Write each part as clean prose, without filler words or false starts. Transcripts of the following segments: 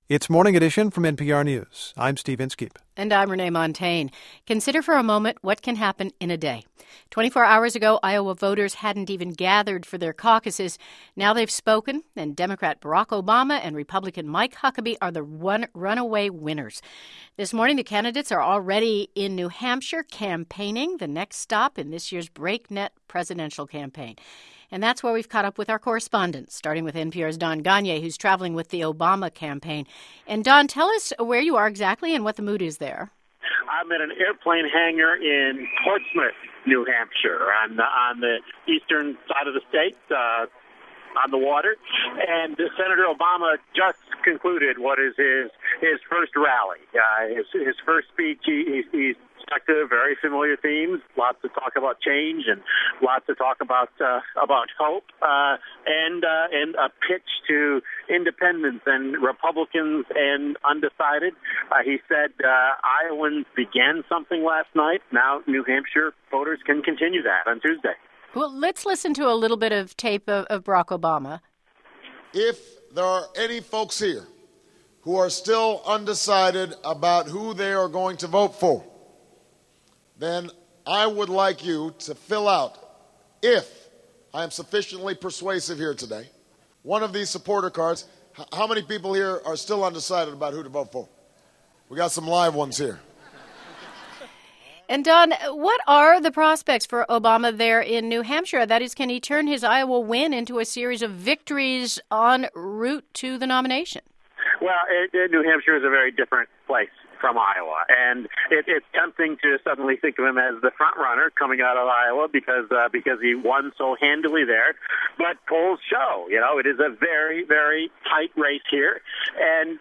It's Morning Edition from NPR News. I'm Steve Inskeep. And I'm Renee Montagne. Consider for a moment what can happen in a day. 24 hours ago, Iowa voters hadn't even gathered for their caucuses. Now they've spoken, and Democrat Barack Obama and Republican Mike Huckabee are the runaway winners. This morning, the candidates are already in New Hampshire campaigning, the next stop in this year's breakneck presidential campaign. And that's where we've caught up with our correspondents, starting with NPR's Don Gonyea, who's traveling with the Obama campaign. And Don, tell us where you are exactly and what the mood is there. I'm at an airplane hangar in Portsmouth, New Hampshire, on the eastern side of the state, on the water. And Senator Obama just concluded what is his first rally, his first speech. He's stuck to very familiar themes, lots to talk about change and lots to talk about hope, and a pitch to independents and Republicans and undecided. He said Iowans began something last night. Now New Hampshire voters can continue that on Tuesday. Well, let's listen to a little bit of tape of Barack Obama. If there are any folks here who are still undecided about who they are going to vote for, then I would like you to fill out, if I am sufficiently persuasive here today, one of these supporter cards. How many people here are still undecided about who to vote for? We got some live ones here. And Don, what are the prospects for Obama there in New Hampshire? That is, can he turn his Iowa win into a series of victories en route to the nomination? Well, New Hampshire is a very different place from Iowa, and it's tempting to suddenly think of him as the front runner coming out of Iowa because he won so handily there. But polls show, it is a very, very tight race here, and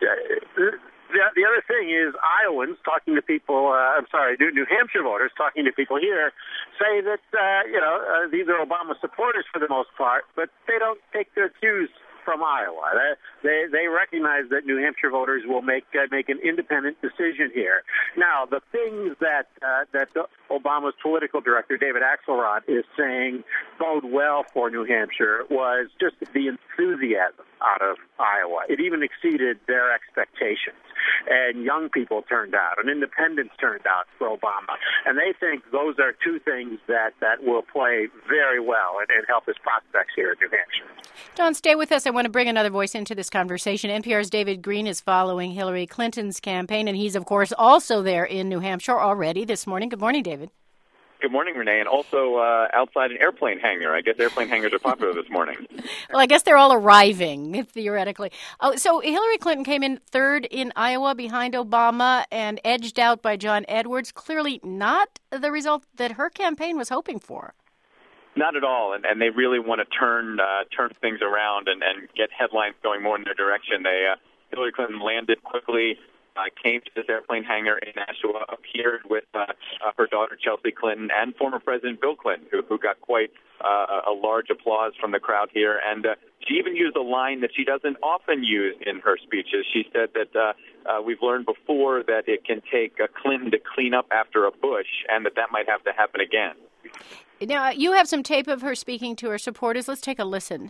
the other thing is Iowans talking to people, New Hampshire voters talking to people here say that, these are Obama supporters for the most part, but they don't take their cues from Iowa. They recognize that New Hampshire voters will make an independent decision here. Now, the things that Obama's political director, David Axelrod, is saying bode well for New Hampshire was just the enthusiasm out of Iowa. It even exceeded their expectations. And young people turned out, and independents turned out for Obama. And they think those are two things that will play very well and help his prospects here in New Hampshire. Don, stay with us. I want to bring another voice into this conversation. NPR's David Greene is following Hillary Clinton's campaign, and he's, of course, also there in New Hampshire already this morning. Good morning, David. Good morning, Renee, and also outside an airplane hangar. I guess airplane hangars are popular this morning. Well, I guess they're all arriving, theoretically. Oh, so Hillary Clinton came in third in Iowa behind Obama and edged out by John Edwards. Clearly not the result that her campaign was hoping for. Not at all, and they really want to turn things around and get headlines going more in their direction. Hillary Clinton landed quickly, came to this airplane hangar in Nashua, appeared with her daughter Chelsea Clinton and former President Bill Clinton, who got quite a large applause from the crowd here. And she even used a line that she doesn't often use in her speeches. She said that we've learned before that it can take a Clinton to clean up after a Bush, and that might have to happen again. Now, you have some tape of her speaking to her supporters. Let's take a listen.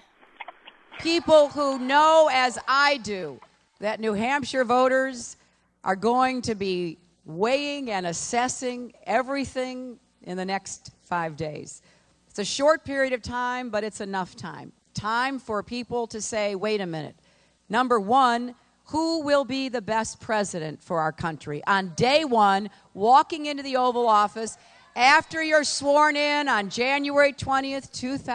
People who know, as I do, that New Hampshire voters are going to be weighing and assessing everything in the next 5 days. It's a short period of time, but it's enough time. Time for people to say, wait a minute. Number one, who will be the best president for our country? On day one, walking into the Oval Office after you're sworn in on January 20th,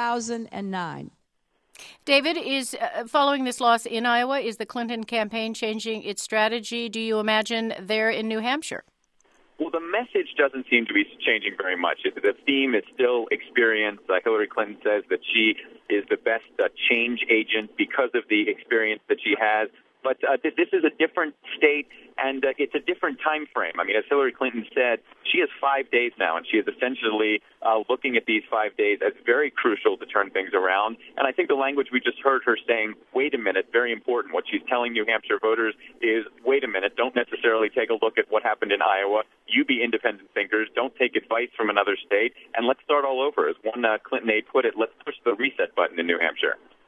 2009. David, is following this loss in Iowa, is the Clinton campaign changing its strategy, do you imagine, there in New Hampshire? Well, the message doesn't seem to be changing very much. The theme is still experience. Hillary Clinton says that she is the best change agent because of the experience that she has. But this is a different state, and it's a different time frame. I mean, as Hillary Clinton said, she has 5 days now, and she is essentially looking at these 5 days as very crucial to turn things around. And I think the language we just heard her saying, wait a minute, very important. What she's telling New Hampshire voters is, wait a minute, don't necessarily take a look at what happened in Iowa. You be independent thinkers. Don't take advice from another state, and let's start all over. As one Clinton aide put it, let's push the reset button in New Hampshire.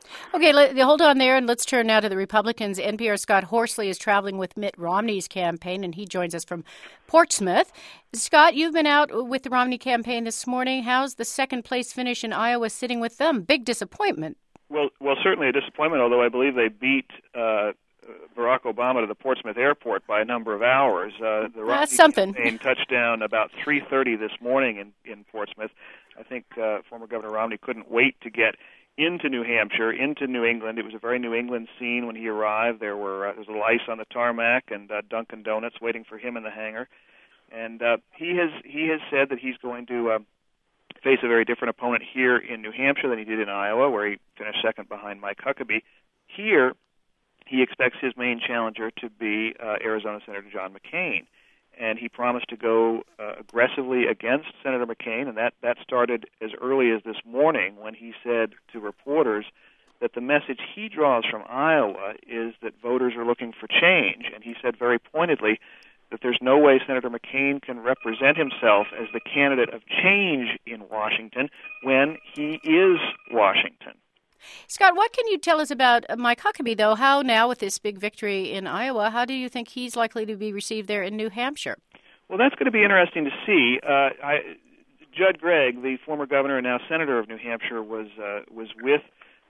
Okay, hold on there, and let's turn now to the Republicans. NPR's Scott Horsley is traveling with Mitt Romney's campaign, and he joins us from Portsmouth. Scott, you've been out with the Romney campaign this morning. How's the second-place finish in Iowa sitting with them? Big disappointment. Well, certainly a disappointment, although I believe they beat Barack Obama to the Portsmouth airport by a number of hours. The Romney campaign touched down about 3:30 this morning in Portsmouth. I think former Governor Romney couldn't wait to get into New Hampshire, into New England. It was a very New England scene when he arrived. There was a little ice on the tarmac and Dunkin' Donuts waiting for him in the hangar. And he has said that he's going to face a very different opponent here in New Hampshire than he did in Iowa, where he finished second behind Mike Huckabee. Here, he expects his main challenger to be Arizona Senator John McCain. And he promised to go aggressively against Senator McCain, and that started as early as this morning when he said to reporters that the message he draws from Iowa is that voters are looking for change. And he said very pointedly that there's no way Senator McCain can represent himself as the candidate of change in Washington when he is Washington. Scott, what can you tell us about Mike Huckabee, though? How now, with this big victory in Iowa, how do you think he's likely to be received there in New Hampshire? Well, that's going to be interesting to see. Judd Gregg, the former governor and now senator of New Hampshire, was with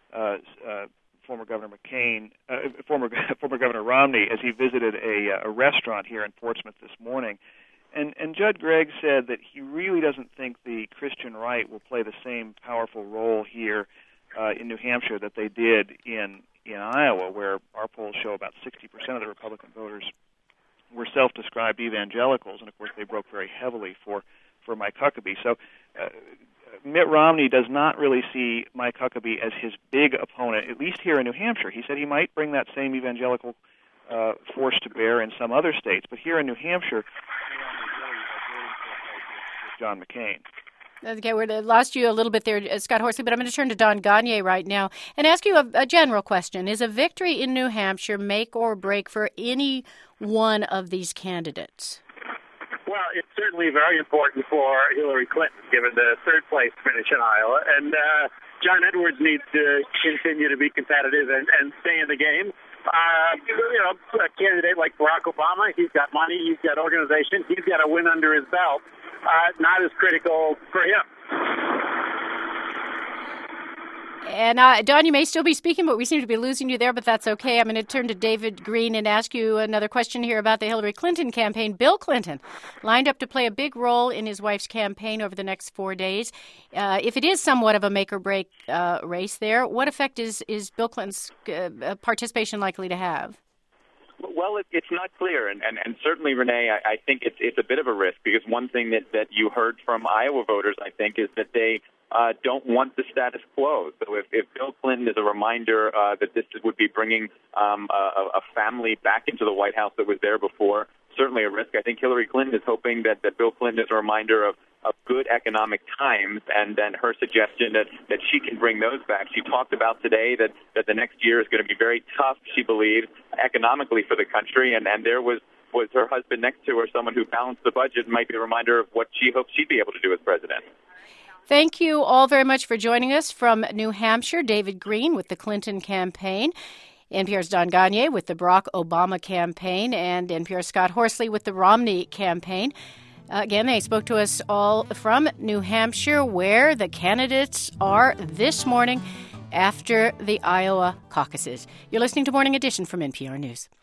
former Governor McCain, former Governor Romney, as he visited a restaurant here in Portsmouth this morning. And Judd Gregg said that he really doesn't think the Christian right will play the same powerful role here in New Hampshire that they did in Iowa, where our polls show about 60% of the Republican voters were self-described evangelicals, and of course they broke very heavily for Mike Huckabee. So Mitt Romney does not really see Mike Huckabee as his big opponent, at least here in New Hampshire. He said he might bring that same evangelical force to bear in some other states, but here in New Hampshire, John McCain. Okay, we lost you a little bit there, Scott Horsley, but I'm going to turn to Don Gagné right now and ask you a general question. Is a victory in New Hampshire make or break for any one of these candidates? Well, it's certainly very important for Hillary Clinton, given the third-place finish in Iowa. And John Edwards needs to continue to be competitive and stay in the game. A candidate like Barack Obama, he's got money, he's got organization, he's got a win under his belt. Not as critical for him. And Don, you may still be speaking, but we seem to be losing you there, but that's okay. I'm going to turn to David Green and ask you another question here about the Hillary Clinton campaign. Bill Clinton lined up to play a big role in his wife's campaign over the next 4 days. If it is somewhat of a make-or-break race there, what effect is Bill Clinton's participation likely to have? Well, it's not clear, and certainly, Renee, I think it's a bit of a risk, because one thing that you heard from Iowa voters, I think, is that they don't want the status quo. So if Bill Clinton is a reminder that this would be bringing a family back into the White House that was there before, certainly a risk. I think Hillary Clinton is hoping that Bill Clinton is a reminder of good economic times, and then her suggestion that she can bring those back. She talked about today that the next year is going to be very tough, she believes, economically for the country, and there was her husband next to her, someone who balanced the budget, might be a reminder of what she hopes she'd be able to do as president. Thank you all very much for joining us from New Hampshire. David Green with the Clinton campaign, NPR's Don Gagné with the Barack Obama campaign, and NPR's Scott Horsley with the Romney campaign. Again, they spoke to us all from New Hampshire, where the candidates are this morning after the Iowa caucuses. You're listening to Morning Edition from NPR News.